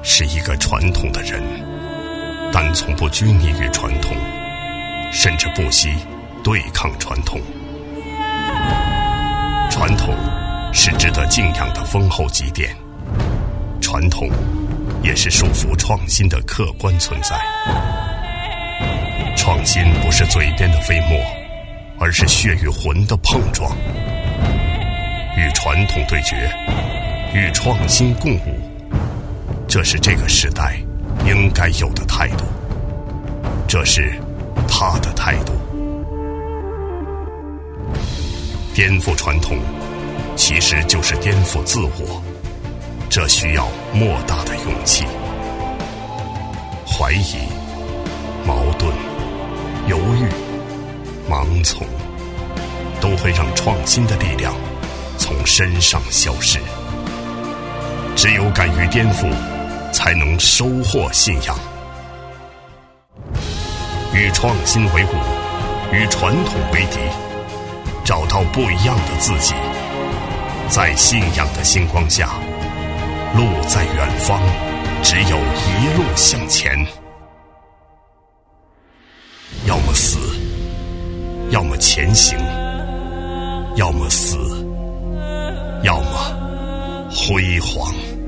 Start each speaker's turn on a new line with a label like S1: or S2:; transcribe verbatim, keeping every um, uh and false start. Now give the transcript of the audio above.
S1: 是一个传统的人，但从不拘泥于传统，甚至不惜对抗传统。传统是值得敬仰的丰厚积淀，传统也是束缚创新的客观存在。创新不是嘴边的飞沫，而是血与魂的碰撞。与传统对决，与创新共舞，这是这个时代应该有的态度，这是他的态度。颠覆传统其实就是颠覆自我，这需要莫大的勇气。怀疑、矛盾、犹豫、盲从，都会让创新的力量从身上消失。只有敢于颠覆，才能收获信仰。与创新为伍，与传统为敌，找到不一样的自己。在信仰的星光下，路在远方，只有一路向前。要么死，要么前行，要么死，要么辉煌。